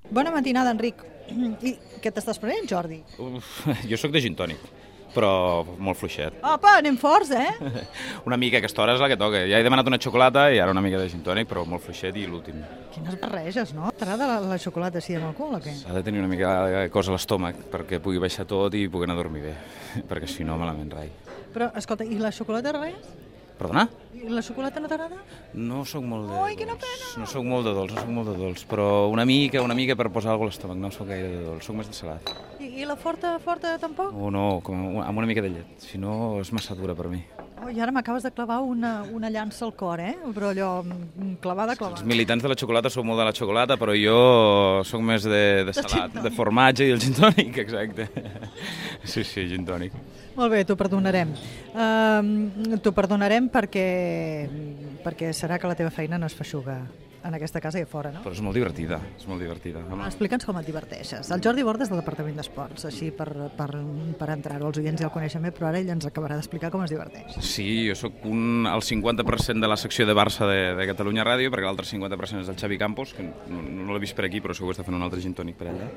Bona matinada, Enric. I què t'estàs prenent, Jordi? Jo sóc de gin tònic, però molt fluixet. Apa, anem forts, eh? Una mica, aquesta hora és la que toca. Ja he demanat una xocolata i ara una mica de gin tònic, però molt fluixet i l'últim. Quines barreges, no? T'agrada la xocolata així amb alcohol o què? S'ha de tenir una mica de cosa a l'estómac perquè pugui baixar tot i pugui anar a dormir bé, perquè si no, malament rai. Però, escolta, i la xocolata res? Perdona? I la xocolata no t'agrada? No sóc molt de Ai, quina pena! No sóc molt de dolç, però una mica per posar alguna cosa a l'estómac. No sóc gaire de dolç, sóc més de salat. I la forta tampoc? No, amb una mica de llet, si no és massa dura per mi. Oh, i ara m'acabes de clavar una llança al cor, eh? Però allò, clavada. Els militants de la xocolata sou molt de la xocolata, però jo sóc més de salat, de formatge i el gin tònic, exacte. Sí, gin tònic. Molt bé, t'ho perdonarem. T'ho perdonarem perquè serà que la teva feina no es feixuga en aquesta casa i a fora, no? Però és molt divertida, és molt divertida. Explica'ns com et diverteixes. El Jordi Borda és del Departament d'Esports, així per entrar-ho. Els oients ja el coneixen bé, però ara ell ens acabarà d'explicar com es diverteix. Sí, jo sóc el 50% de la secció de Barça de Catalunya Ràdio, perquè l'altre 50% és del Xavi Campos, que no l'he vist per aquí, però segur que està fent un altre gin tònic per allà.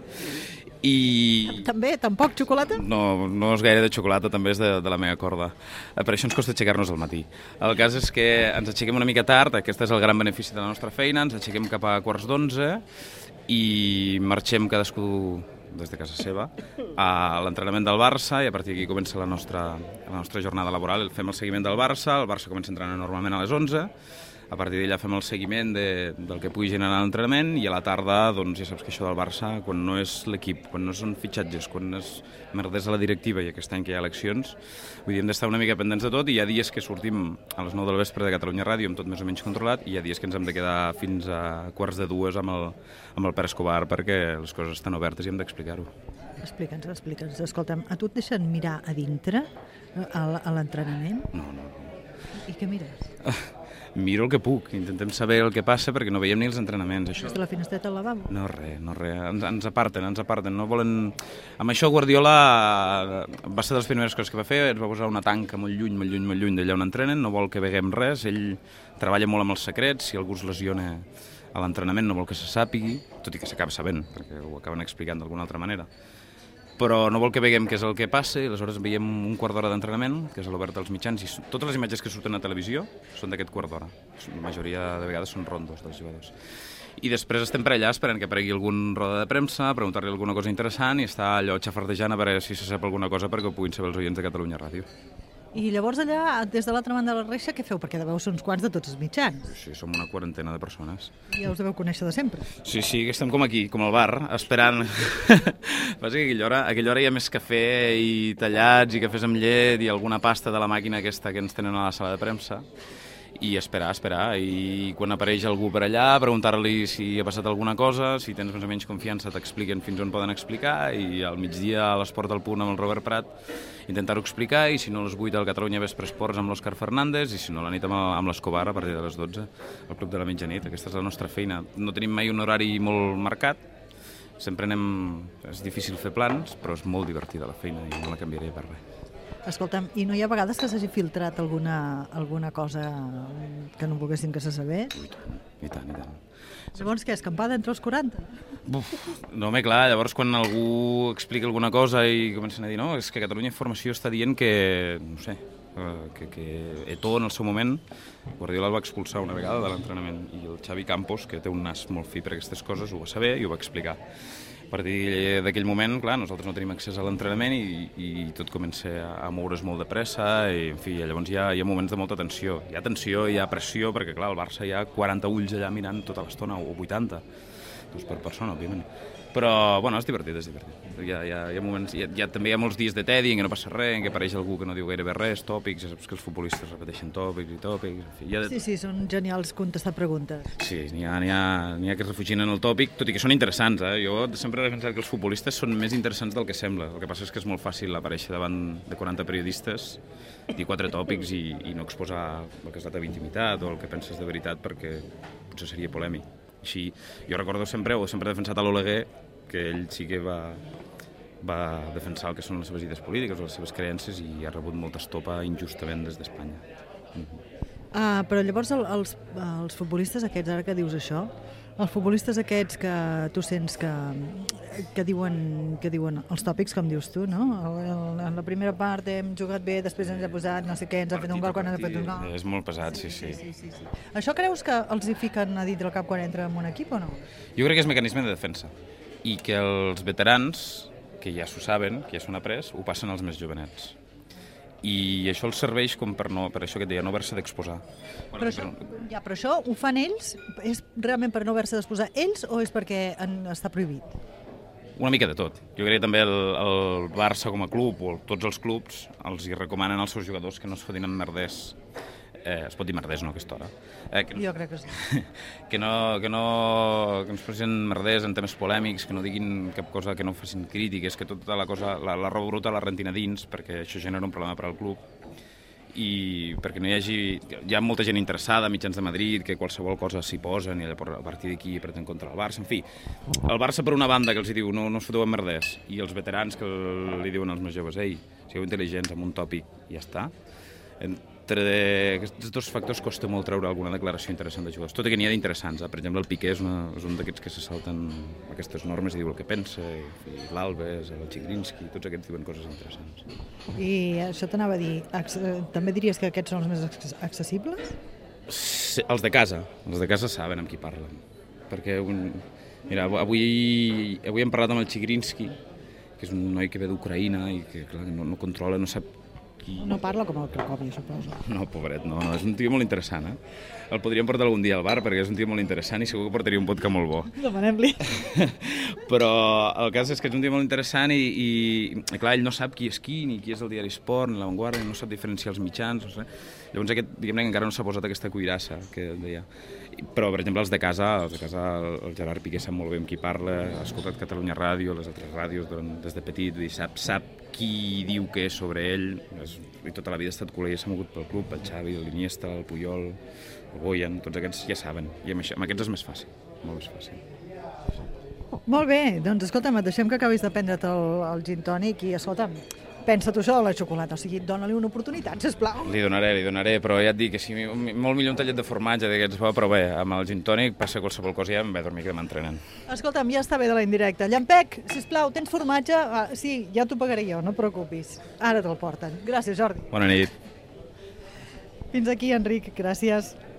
I... També? Tampoc xocolata? No és gaire de xocolata, també és de la meva corda. Per això ens costa aixecar-nos al matí. El cas és que ens aixequem una mica tard, aquest és el gran benefici de la nostra feina, ens aixequem cap a 11:15 i marxem cadascú des de casa seva a l'entrenament del Barça i a partir d'aquí comença la nostra jornada laboral. Fem el seguiment del Barça, el Barça comença entrenant normalment a les 11, a partir d'allà fem el seguiment del que pugui generar l'entrenament i a la tarda, doncs ja saps que això del Barça, quan no és l'equip, quan no són fitxatges, quan és merders a la directiva i aquest any que hi ha eleccions, vull dir, hem d'estar una mica pendents de tot i hi ha dies que sortim a les 9 del vespre de Catalunya Ràdio amb tot més o menys controlat i hi ha dies que ens hem de quedar fins a 1:45 amb el Pere Escobar perquè les coses estan obertes i hem d'explicar-ho. Explica'ns. Escolta'm, a tu et deixen mirar a dintre a l'entrenament? No. I què mires? Miro el que puc, intentem saber el que passa perquè no veiem ni els entrenaments. Això... Des de la finestreta al lavabo? No, res. Ens aparten. No volen... Amb això Guardiola va ser de les primeres coses que va fer, ens va posar una tanca molt lluny d'allà on entrenen, no vol que veguem res, ell treballa molt amb els secrets, si algú es lesiona a l'entrenament no vol que se sàpigui, tot i que s'acaba sabent, perquè ho acaben explicant d'alguna altra manera. Però no vol que veguem què és el que passa i aleshores veiem un quart d'hora d'entrenament, que és a l'obert dels mitjans, i totes les imatges que surten a televisió són d'aquest quart d'hora. La majoria de vegades són rondos dels jugadors. I després estem per allà esperant que aparegui algun roda de premsa, preguntar-li alguna cosa interessant i està allò xafardejant a veure si se sap alguna cosa perquè ho puguin saber els oients de Catalunya Ràdio. I llavors allà, des de l'altra banda de la reixa, què feu? Perquè deveu ser uns quants de tots els mitjans. Sí, som una quarantena de persones. I ja us deveu conèixer de sempre. Sí, estem com aquí, com al bar, esperant. Passa que a aquella hora hi ha més cafè i tallats i cafès amb llet i alguna pasta de la màquina aquesta que ens tenen a la sala de premsa. I esperar, i quan apareix algú per allà, preguntar-li si ha passat alguna cosa, si tens més o menys confiança t'expliquen fins on poden explicar, i al migdia a l'Esport al Punt amb el Robert Prat intentar-ho explicar, i si no a les 8 al Catalunya Vespre Esports amb l'Òscar Fernández, i si no a la nit amb l'Escobar a partir de les 12 al Club de la Mitjanit. Aquesta és la nostra feina. No tenim mai un horari molt marcat, sempre anem... És difícil fer plans, però és molt divertida la feina i no la canviaré per res. Escolta'm, i no hi ha vegades que s'hagi filtrat alguna cosa que no volguessin que se sabés? I tant. Llavors què, escampada entre els 40? No, clar, llavors quan algú explica alguna cosa i comencen a dir no, és que Catalunya Informació està dient que, no sé, que Eto'o en el seu moment, Guardiola el va expulsar una vegada de l'entrenament i el Xavi Campos, que té un nas molt fi per aquestes coses, ho va saber i ho va explicar. A partir d'aquell moment, clar, nosaltres no tenim accés a l'entrenament i tot comença a moure's molt de pressa i, en fi, llavors hi ha moments de molta tensió. Hi ha tensió, hi ha pressió, perquè, clar, al Barça hi ha 40 ulls allà mirant tota l'estona, o 80, doncs per persona, òbviament. Però, bueno, és divertit. Hi ha moments, també hi ha molts dies de tedi en què no passa res, en què apareix algú que no diu gairebé res, tòpics, ja saps que els futbolistes repeteixen tòpics, en fi. Sí, són genials contestar preguntes. Sí, n'hi ha que es refugien en el tòpic, tot i que són interessants, Jo sempre he pensat que els futbolistes són més interessants del que sembla. El que passa és que és molt fàcil aparèixer davant de 40 periodistes, dir 4 tòpics i no exposar el que és la teva intimitat o el que penses de veritat perquè potser seria polèmic. Així, jo recordo sempre he defensat a l'Oleguer, que ell sí que va defensar el que són les seves idees polítiques o les seves creences i ha rebut molta estopa injustament des d'Espanya. Però llavors els futbolistes aquests, ara que dius això, Els futbolistes aquests que tu sents que diuen els tòpics, com dius tu, no? En la primera part hem jugat bé, després ens ha posat no sé què, ens ha fet un gol quan ha fet un gol. És molt pesat, sí. Això creus que els hi fiquen a dit del cap quan entra en un equip o no? Jo crec que és mecanisme de defensa i que els veterans, que ja s'ho saben, que ja s'ho han après, ho passen als més jovenets. I això els serveix com per això que et deia, no haver-se d'exposar. Però això ho fan ells? És realment per no haver-se d'exposar ells o és perquè està prohibit? Una mica de tot. Jo crec que també el Barça com a club o tots els clubs els hi recomanen als seus jugadors que no es fotin en merders. Es pot dir merders, no, a aquesta hora? Jo crec que sí. Que no ens posin merders en temes polèmics, que no diguin cap cosa, que no facin crítiques, que tota la cosa, la roba bruta la rentin a dins, perquè això genera un problema per al club. I perquè no hi hagi... Hi ha molta gent interessada, mitjans de Madrid, que qualsevol cosa s'hi posen i a partir d'aquí pretén contra el Barça. En fi, el Barça per una banda que els diu no us foteu en merders, i els veterans que li diuen als més joves sigueu intel·ligents amb un tòpic i ja està. Entre aquests dos factors costa molt treure alguna declaració interessant de jugadors. Tot i que n'hi ha d'interessants. Per exemple, el Piqué és un d'aquests que se salten aquestes normes i diu el que pensa, i l'Alves, el Chigrinsky, tots aquests diuen coses interessants. I això t'anava a dir, també diries que aquests són els més accessibles? Sí, els de casa saben amb qui parlen. Perquè, mira, avui hem parlat amb el Chigrinsky, que és un noi que ve d'Ucraïna i que clar, no controla, no sap qui... No parla com el Cracòvia, suposo. No, pobret, no, és un tio molt interessant, El podríem portar algun dia al bar perquè és un tio molt interessant i segur que portaria un vodka molt bo. Demanem-li. Però el cas és que és un tio molt interessant i clar, ell no sap qui és qui, ni qui és el diari Esport, ni La Vanguardia, no sap diferenciar els mitjans, no sé. Llavors diguem-ne que encara no s'ha posat aquesta cuirassa que deia. Però, per exemple, els de casa, el Gerard Piqué sap molt bé amb qui parla, ha escoltat Catalunya Ràdio, les altres ràdios des de petit, sap qui diu què és sobre ell, i tota la vida ha estat col·lega, s'ha mogut pel club, el Xavi, l'Iniesta, el Puyol, el Boyan, tots aquests ja saben, i amb aquests és més fàcil, molt més fàcil. Molt bé, doncs escolta'm, et deixem que acabis de prendre't el gin tònic i escolta'm, pensa tu això de la xocolata, o sigui, dona-li una oportunitat, sisplau. Li donaré, però ja et dic que sí, molt millor un tallet de formatge d'aquests, però bé, amb el gin tònic passa qualsevol cosa i ja em ve a dormir que m'entrenen. Escolta'm, ja està bé de la indirecta. Llampec, sisplau, tens formatge? Sí, ja t'ho pagaré jo, no et preocupis. Ara te'l porten. Gràcies, Jordi. Bona nit. Fins aquí, Enric, gràcies.